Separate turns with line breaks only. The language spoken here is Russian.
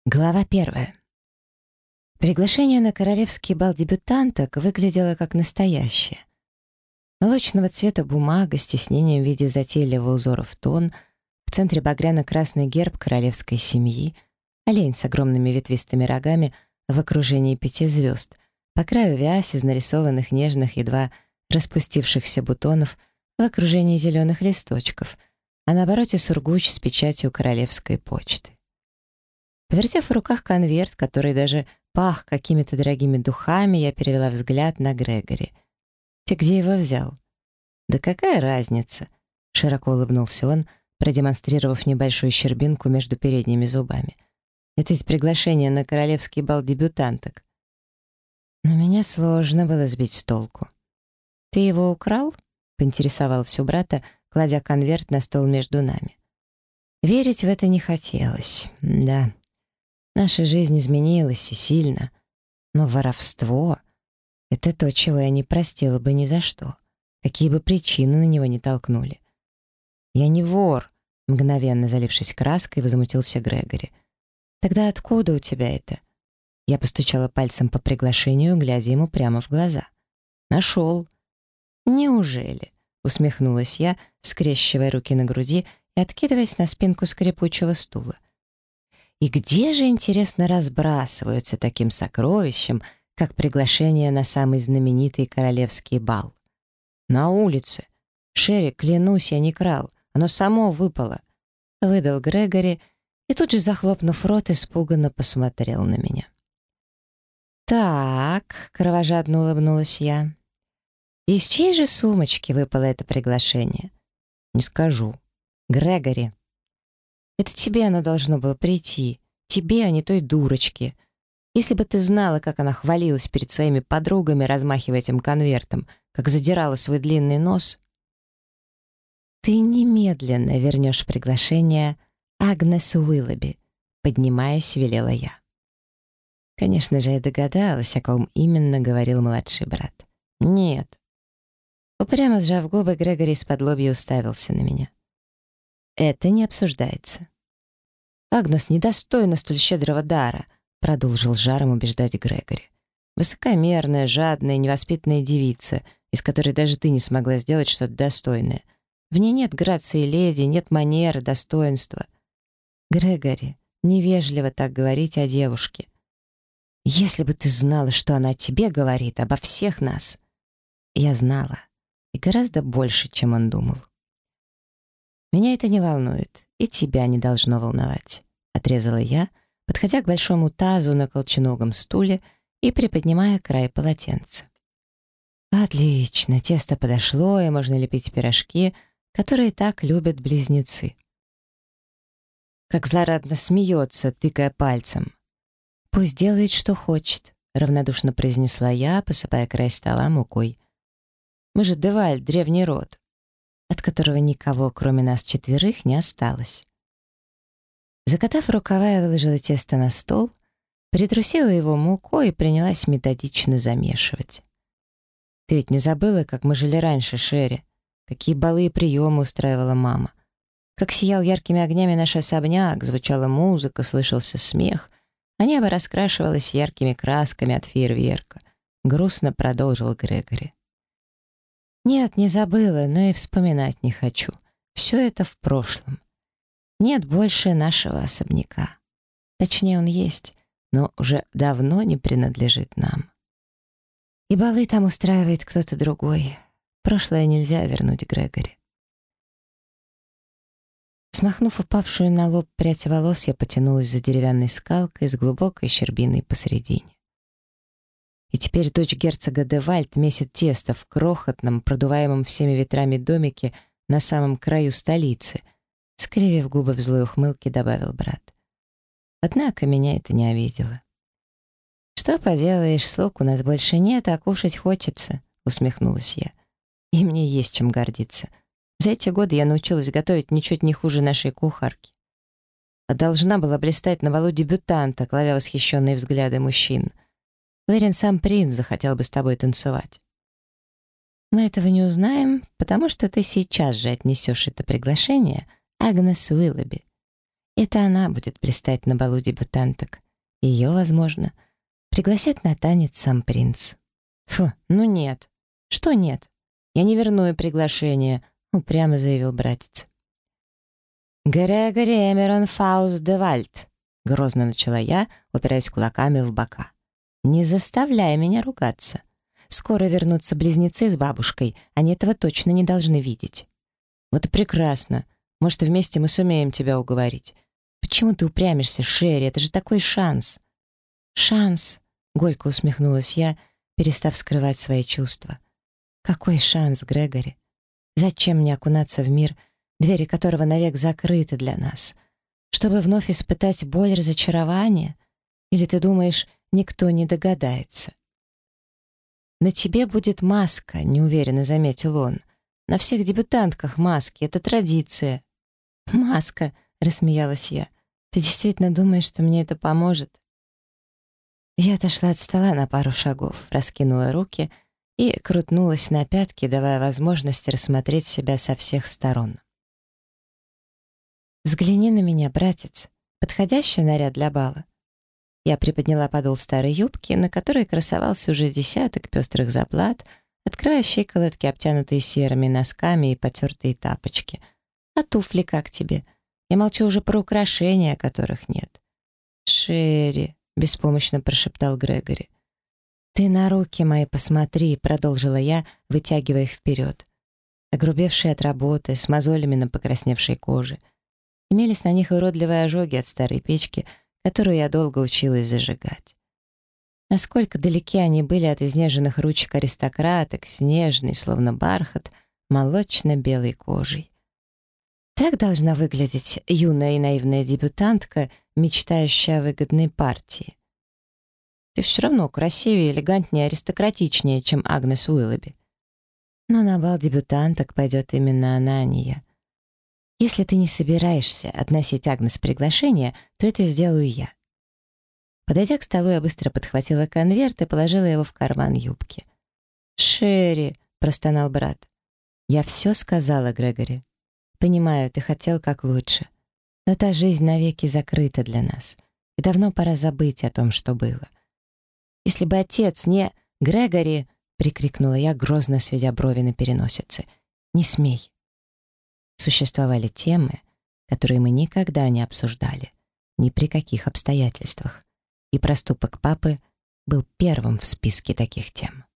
Глава первая. Приглашение на королевский бал дебютанток выглядело как настоящее. Молочного цвета бумага с тиснением в виде затейливого узора в тон, в центре багряно-красный герб королевской семьи, олень с огромными ветвистыми рогами в окружении 5 звезд, по краю вязь из нарисованных нежных, едва распустившихся бутонов в окружении зеленых листочков, а на обороте сургуч с печатью королевской почты. Повертев в руках конверт, который даже пах какими-то дорогими духами, я перевела взгляд на Грегори. «Ты где его взял?» «Да какая разница?» — широко улыбнулся он, продемонстрировав небольшую щербинку между передними зубами. «Это из приглашения на королевский бал дебютанток». Но меня сложно было сбить с толку. «Ты его украл?» — поинтересовался у брата, кладя конверт на стол между нами. Верить в это не хотелось. Да. Наша жизнь изменилась и сильно, но воровство — это то, чего я не простила бы ни за что, какие бы причины на него не толкнули. «Я не вор», — мгновенно залившись краской, возмутился Грегори. «Тогда откуда у тебя это?» Я постучала пальцем по приглашению, глядя ему прямо в глаза. «Нашел». «Неужели?» — усмехнулась я, скрещивая руки на груди и откидываясь на спинку скрипучего стула. И где же, интересно, разбрасываются таким сокровищем, как приглашение на самый знаменитый королевский бал? На улице. Шерри, клянусь, я не крал. Оно само выпало. Выдал Грегори и тут же, захлопнув рот, испуганно посмотрел на меня. «Так», — кровожадно улыбнулась я. «Из чьей же сумочки выпало это приглашение?» «Не скажу. Грегори». «Это тебе оно должно было прийти. Тебе, а не той дурочке. Если бы ты знала, как она хвалилась перед своими подругами, размахивая этим конвертом, как задирала свой длинный нос». «Ты немедленно вернешь приглашение Агнес Уиллоби», — поднимаясь, велела я. Конечно же, я догадалась, о ком именно говорил младший брат. «Нет». Упрямо сжав губы, Грегори исподлобья уставился на меня. «Это не обсуждается». «Агнес недостойна столь щедрого дара», — продолжил жаром убеждать Грегори. «Высокомерная, жадная, невоспитанная девица, из которой даже ты не смогла сделать что-то достойное. В ней нет грации леди, нет манеры, достоинства». «Грегори, невежливо так говорить о девушке. Если бы ты знала, что она о тебе говорит, обо всех нас». Я знала, и гораздо больше, чем он думал. «Меня это не волнует, и тебя не должно волновать», — отрезала я, подходя к большому тазу на колченогом стуле и приподнимая край полотенца. «Отлично, тесто подошло, и можно лепить пирожки, которые так любят близнецы». Как злорадно смеется, тыкая пальцем. «Пусть делает, что хочет», — равнодушно произнесла я, посыпая край стола мукой. «Мы же Деваль, древний род, от которого никого, кроме нас четверых, не осталось». Закатав рукава, я выложила тесто на стол, притрусила его мукой и принялась методично замешивать. «Ты ведь не забыла, как мы жили раньше, Шерри? Какие балы и приемы устраивала мама? Как сиял яркими огнями наш особняк, звучала музыка, слышался смех, а небо раскрашивалось яркими красками от фейерверка», — грустно продолжил Грегори. «Нет, не забыла, но и вспоминать не хочу. Все это в прошлом. Нет больше нашего особняка. Точнее, он есть, но уже давно не принадлежит нам. И балы там устраивает кто-то другой. Прошлое нельзя вернуть, Грегори». Смахнув упавшую на лоб прядь волос, я потянулась за деревянной скалкой с глубокой щербиной посредине. И теперь дочь герцога де Вальд месит тесто в крохотном, продуваемом всеми ветрами домике на самом краю столицы, скривив губы в злой ухмылке, добавил брат. Однако меня это не обидело. «Что поделаешь, слуг у нас больше нет, а кушать хочется», — усмехнулась я. «И мне есть чем гордиться. За эти годы я научилась готовить ничуть не хуже нашей кухарки. А должна была блистать на балу дебютанта, ловя восхищенные взгляды мужчин. Уверен, сам принц захотел бы с тобой танцевать». «Мы этого не узнаем, потому что ты сейчас же отнесешь это приглашение Агнес Уиллоби. Это она будет блистать на балу дебютанток. Ее, возможно, пригласят на танец сам принц. Фу, ну нет. Что нет? Я не верну ей приглашение, упрямо заявил братец. «Грегори Эмерон Фауст де Вальд», — грозно начала я, упираясь кулаками в бока. «Не заставляй меня ругаться. Скоро вернутся близнецы с бабушкой, они этого точно не должны видеть». «Вот и прекрасно. Может, вместе мы сумеем тебя уговорить. Почему ты упрямишься, Шерри? Это же такой шанс». «Шанс», — горько усмехнулась я, перестав скрывать свои чувства. «Какой шанс, Грегори? Зачем мне окунаться в мир, двери которого навек закрыты для нас? Чтобы вновь испытать боль разочарования? Или ты думаешь, никто не догадается?» «На тебе будет маска», — неуверенно заметил он. «На всех дебютантках маски, это традиция». «Маска», — рассмеялась я. «Ты действительно думаешь, что мне это поможет?» Я отошла от стола на пару шагов, раскинула руки и крутнулась на пятки, давая возможность рассмотреть себя со всех сторон. «Взгляни на меня, братец. Подходящий наряд для бала?» Я приподняла подол старой юбки, на которой красовался уже десяток пестрых заплат, открывая щиколотки, обтянутые серыми носками и потертые тапочки. «А туфли как тебе? Я молчу уже про украшения, которых нет». «Шерри», — беспомощно прошептал Грегори. «Ты на руки мои посмотри», — продолжила я, вытягивая их вперед. Огрубевшие от работы, с мозолями на покрасневшей коже. Имелись на них уродливые ожоги от старой печки, которую я долго училась зажигать. Насколько далеки они были от изнеженных ручек аристократок, с нежной, словно бархат, молочно-белой кожей. Так должна выглядеть юная и наивная дебютантка, мечтающая о выгодной партии. Ты все равно красивее, элегантнее, аристократичнее, чем Агнес Уиллоби. Но на бал дебютанток пойдет именно она, а не я. Если ты не собираешься относить Агнес приглашение, то это сделаю я. Подойдя к столу, я быстро подхватила конверт и положила его в карман юбки. «Шерри», — простонал брат. «Я все сказала, Грегори. Понимаю, ты хотел как лучше. Но та жизнь навеки закрыта для нас, и давно пора забыть о том, что было. Если бы отец не... Грегори!» — прикрикнула я, грозно сведя брови на переносице. «Не смей!» Существовали темы, которые мы никогда не обсуждали, ни при каких обстоятельствах, и проступок папы был первым в списке таких тем.